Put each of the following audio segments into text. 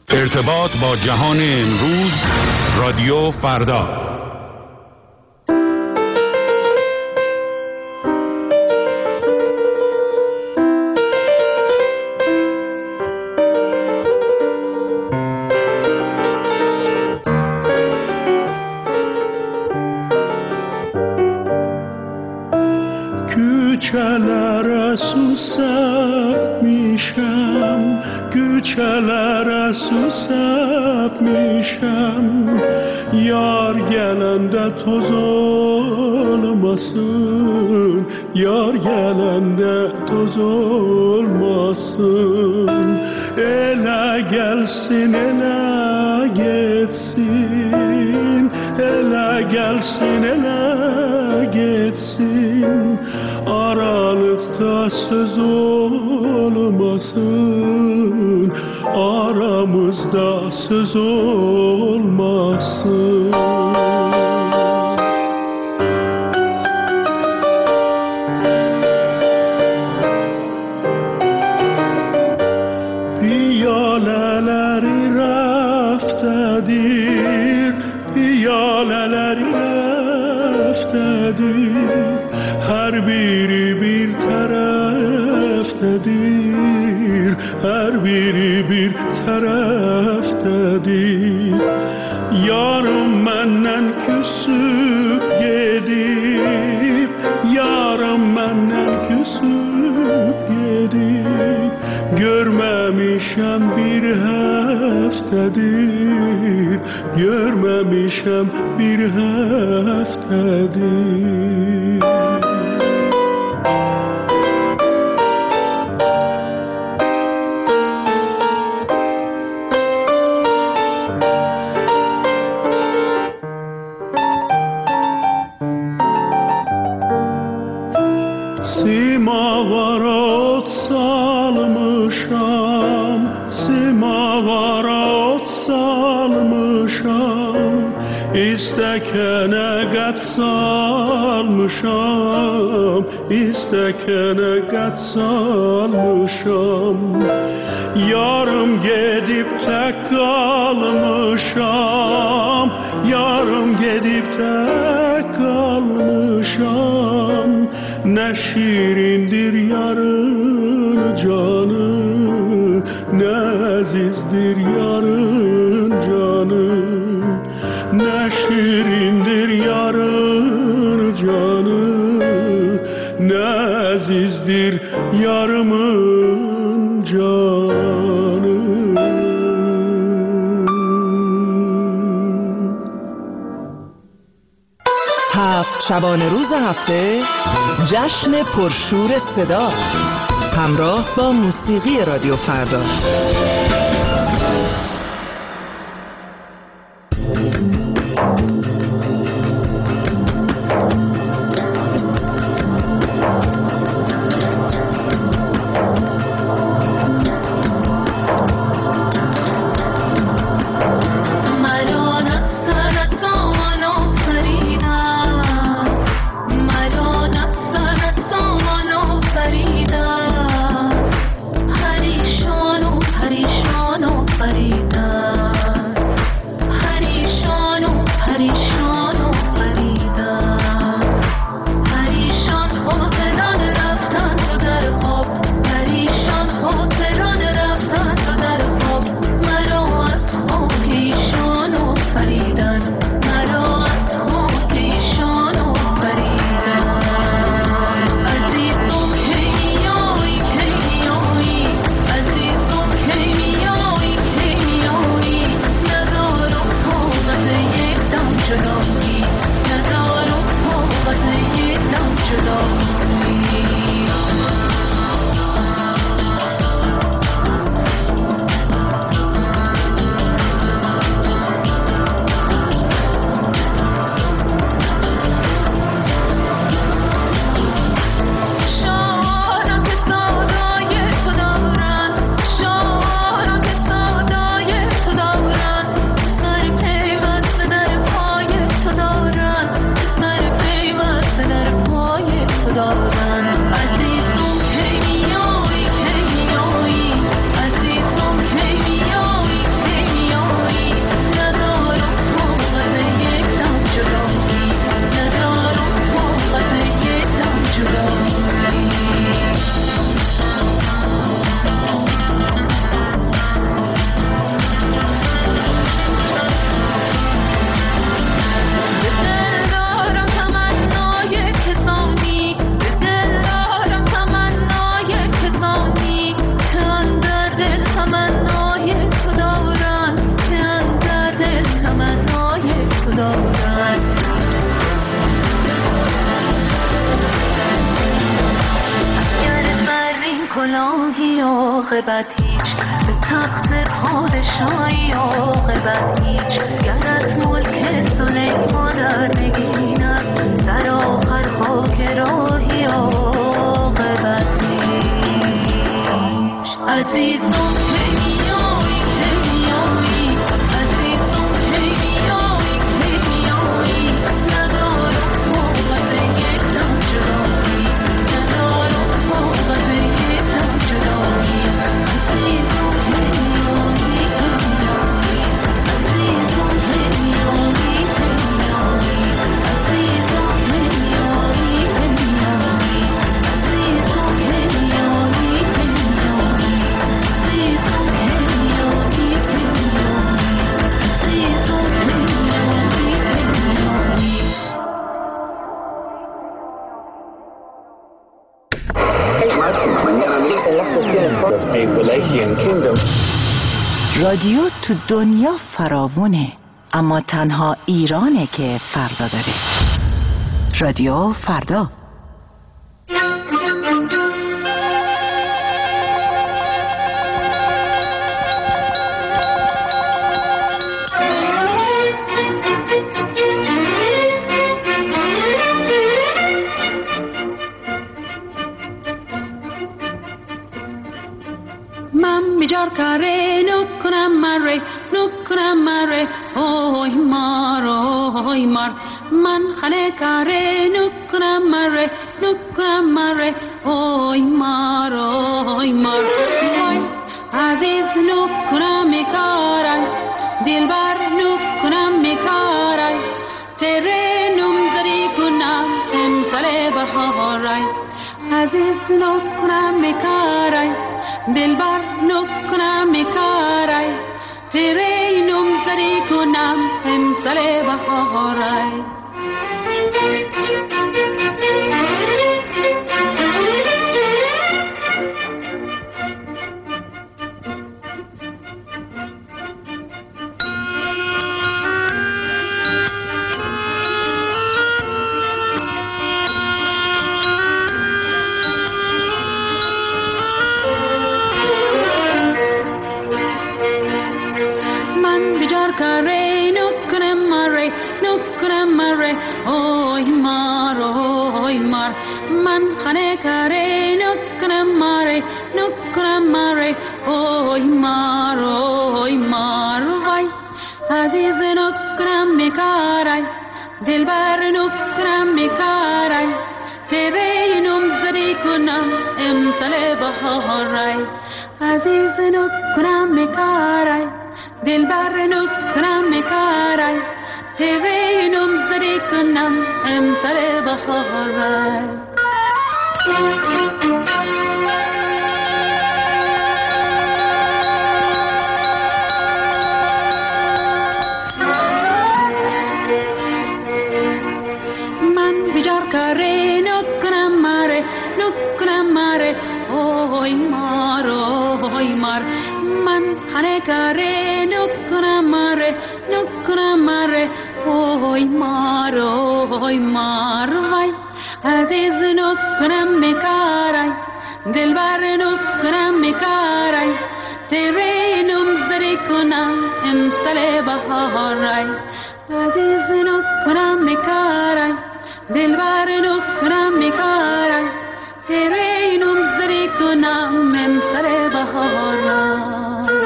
ارتباط با جهان امروز، رادیو فردا. Güçelere susap mişem, güçelere susap mişem. Yar gelende toz olmasın, yar gelende toz olmasın. Ele gelsin, ele geçsin, ele gelsin, ele geçsin. Aralıkta söz olmasın, aramızda söz olmasın. Piyaleleri raftedir, piyaleleri raftedir. Her biri bir taraftadır, her biri bir taraftadır. Yarım menden küsüp gidip, yarım menden küsüp gidip. Görmemişem bir haftadır, görmemişem bir haftadır. Simavara ot salmışam, simavara ot salmışam. İstekene gat salmışam, istekene gat salmışam. Yarım gedip tek kalmışam, yarım gedip tek kalmışam. Ne şirindir yarın canı, ne azizdir yarın canı. Ne şirindir yarın canı, ne azizdir yarımın canı. هفت شبانه روز هفته جشن پرشور صدا همراه با موسیقی رادیو فردا. Harishan عاقبت هیچ، به تخت پادشاهی عاقبت هیچ. گر از ملک سلیمان در نگین است، در آخر خاک راهی عاقبت هیچ. عزیزم کیمیایی کیمیایی، عزیزم کیمیایی کیمیایی، ندارم طاقت یک دم جدایی، ندارم طاقت یک دم جدایی. عزیزم کیمیایی کیمیایی، عزیزم کیمیایی کیمیایی، عزیزم کیمیایی کیمیایی، عزیزم کیمیایی کیمیایی. رادیو تو دنیا فراوونه، اما تنها ایرانه که فردا داره. رادیو فردا. بیجار کاره نکنم مره اوی مار اوی مار. من خانه کاره نکنم مره اوی مار اوی مار. وای عزیز نکنم میکارای، دلبر نکنم میکارای، تیره نمزدی کنم امسال بهارای. عزیز نکنم میکارای، دلبر نکنم میکارای، تیره نمزدی کنم امسال بهارای. اوی مار اوی مار. من خانه کاره نکنم ماره اوی مار اوی مار. وای عزیز نکنم میکارای، دلبر نکنم میکارای، تیره نمزدی کنم امسال بهارای. عزیز نکنم میکارای، دلبر نکنم میکارای، تیره نمزدی کنم امسال بهارای. من بیجار کاره نکنم ماره اوی مار اوی مار. من خانه کاره نکنم ماره اوی مار اوی مار. وای عزیز نکنم میکارای، دلبر نکنم میکارای، تیره نمزدی کنم امسال بهارای. عزیز نکنم میکارای، دلبر نکنم میکارای، تیره نمزدی کنم امسال بهارای.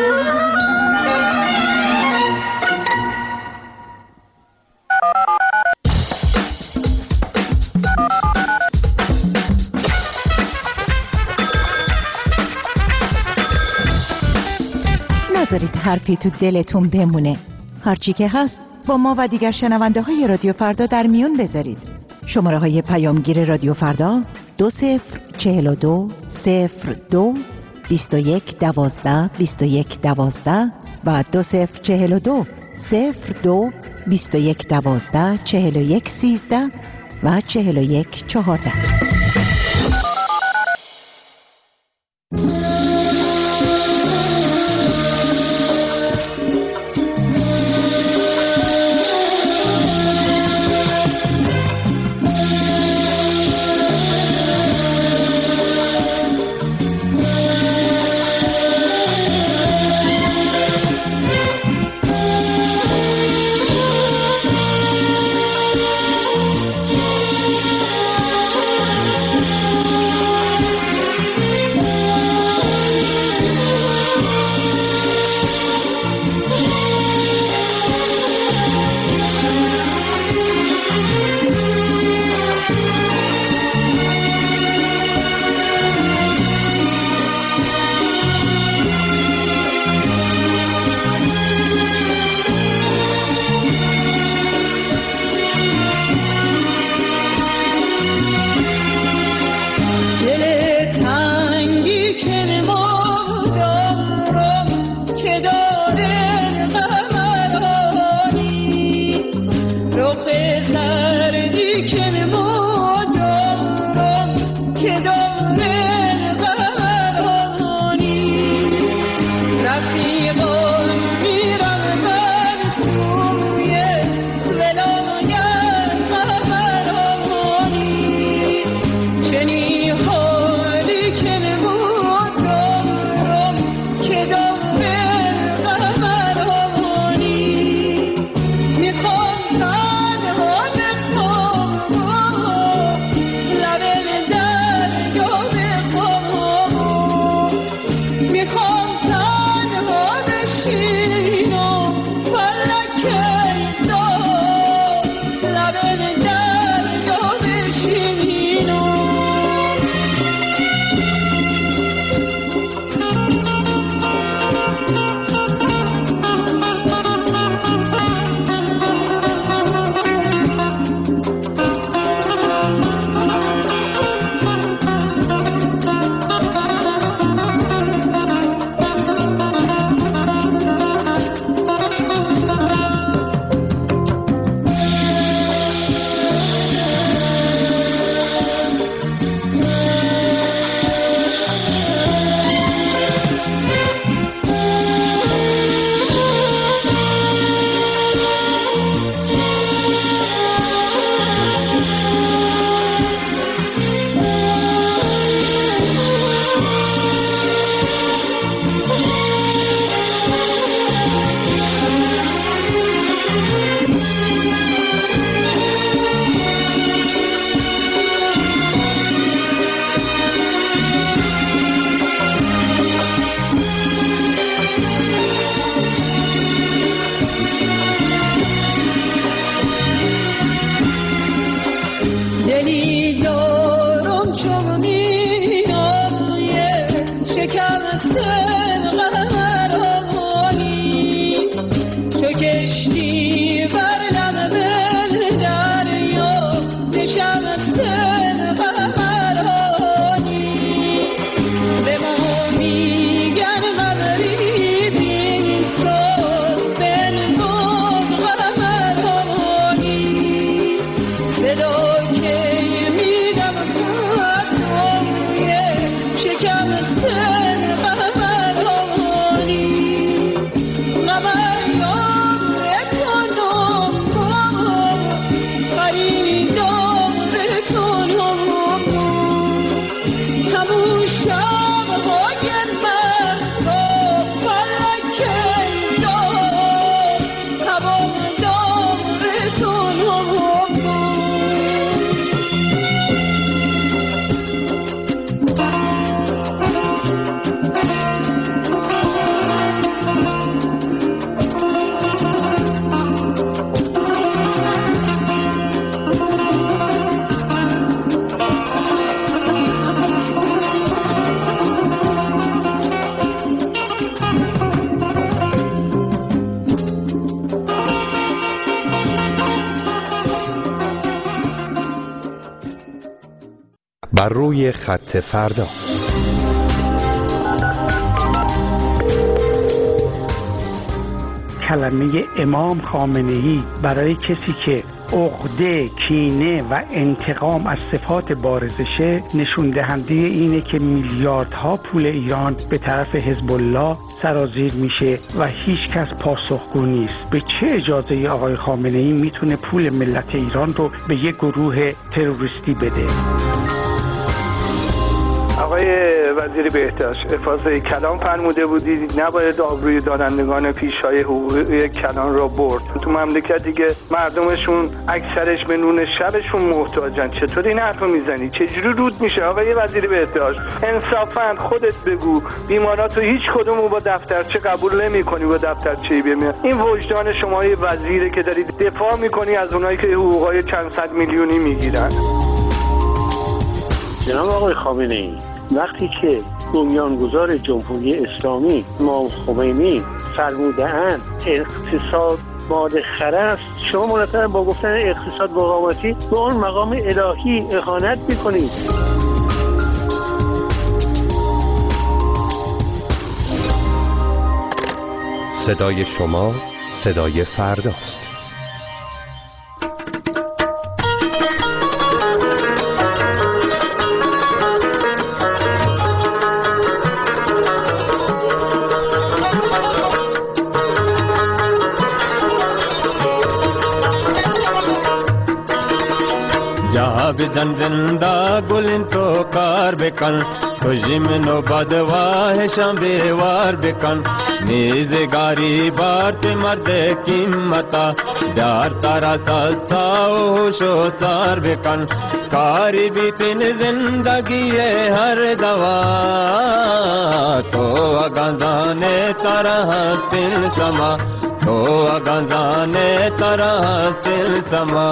نذارید حرفی تو دلتون بمونه. هرچی که هست با ما و دیگر شنونده های رادیو فردا در میون بذارید. شماره های پیامگیر رادیو فردا 2042 02 21 12 21 12 و 2042 02 21 12 41 13 و 41 14. بر روی خط فردا. کلمه امام خامنه‌ای برای کسی که عقده، کینه و انتقام از صفات بارزشه نشون دهنده اینه که میلیاردها پول ایران به طرف حزب الله سرازیر میشه و هیچ کس پاسخگو نیست. به چه اجازه آقای خامنه‌ای میتونه پول ملت ایران رو به یک گروه تروریستی بده؟ آقای وزیر بهداشت، افاضه کلام فرموده بودید نباید آبروی دانندگان پیشهای حقوقی کلان را برد. تو مملکتی که مردمشون اکثرش به نون شبشون محتاجن، چطور این حرفو میزنی؟ چجوری رود میشه آقای وزیر بهداشت؟ انصافاً خودت بگو بیماراتو هیچ کدومو با دفترچه قبول نمی‌کنی، با دفترچه‌ای بمیرن. این وجدان شما وزیره که دارید دفاع می‌کنی از اونایی که حقوقای چند صد میلیونی میگیرن. جناب آقای خامنه‌ای، وقتی که بنیانگذار جمهوری اسلامی امام خمینی فرموده‌اند اقتصاد ماده خره است، شما منظر با گفتن اقتصاد مقاومتی به اون مقام الهی اهانت می‌کنید. صدای شما صدای فرداست. jan zinda gulin to kar bekan tujim no badwah shambe war bekan niz gari bart marde kimmata dar tara sao sho sar bekan kari bitin zindagi ye har dawa to agazane tarah til sama to agazane tarah til sama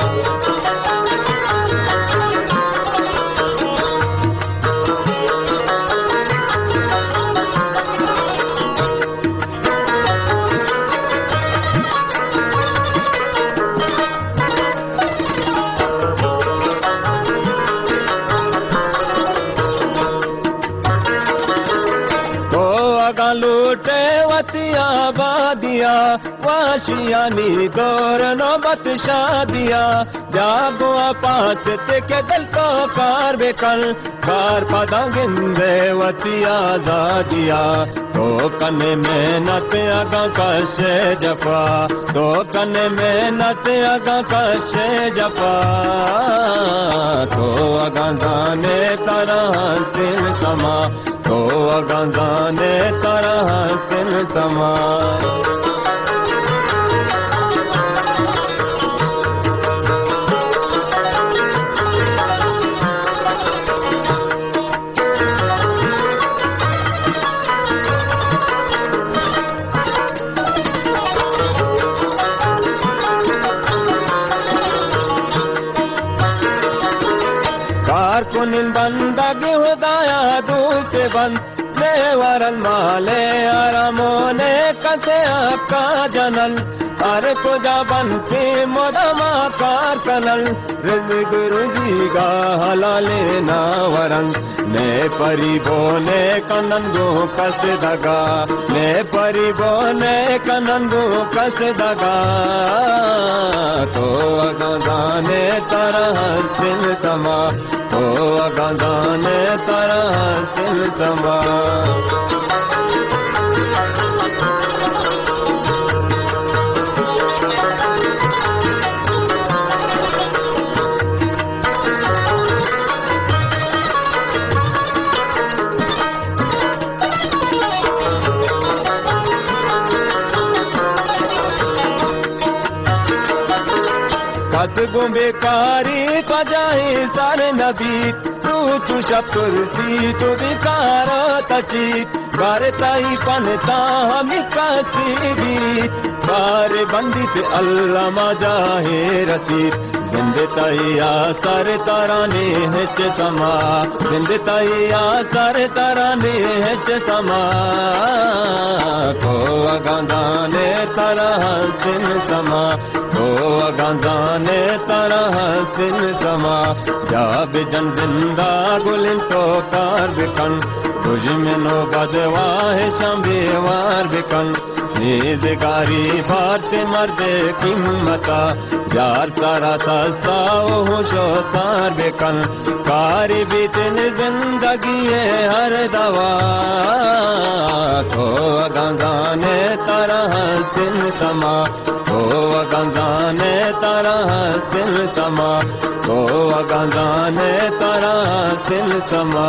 लूटे वतिया बादिया वाशियानी दौर नौबत शादिया जागो पास के दल को कार बेकल कार पदा गिंदे वतिया जादिया तो कने मेहनत अगा कशे जफा तो कने मेहनत अगा कशे जफा तो अगा जाने तरह दिल समा तो अगंजाने तरह सिल समा कारकुनिन बंदगी हुदाया दूसरे बंद वरल माले आरामोने कसे आपका जनल हर को जाबन के मोदमा कार कनल रिज़्क़ रुज़ीगा हलाले ना वरन ने परिबोने कनंगो कस दगा ने परिबोने कनंगो कस दगा तो अगंदाने तरह सिल समा तो अगंदाने तरह सिल समा बेकारी कजाही सारे नबी तू शुरसी तो बेकार तचीत बारताई पनता हम कासी बीत बार बंदित अल्लाह मजाहे रसीद जिंदताया सर तराने हेच समा जिंदताया सर तराने हेच समा को अगंदाने तरह सिन समा को अगंदाने तरह सिन समा जाब जन जिंदा गुलिन तो कार बिकन तुझ में नो बदवाह शंबेवार बिकन निज़गारी भारत मर्दे किम्मता यार सारा साओ होशो सार बेकन कारी बीतन जिंदगी हर दवा तो अगंजाने तरह सिन समा तो अगंजाने तरह सिन समा तो अगंजाने तरह सिन समा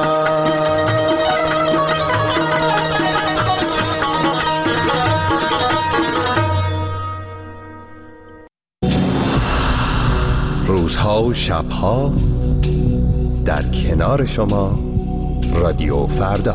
روزها و شبها در کنار شما رادیو فردا.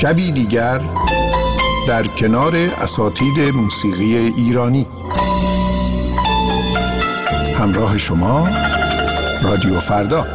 شبی دیگر در کنار اساتید موسیقی ایرانی. همراه شما رادیو فردا.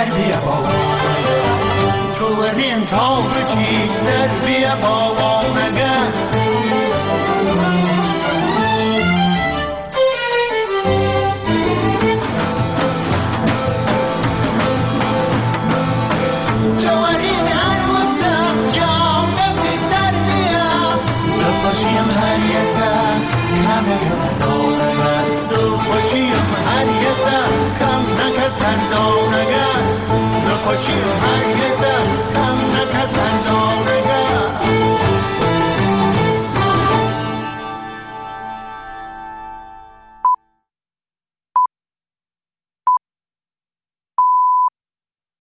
تا به چی سر بیا با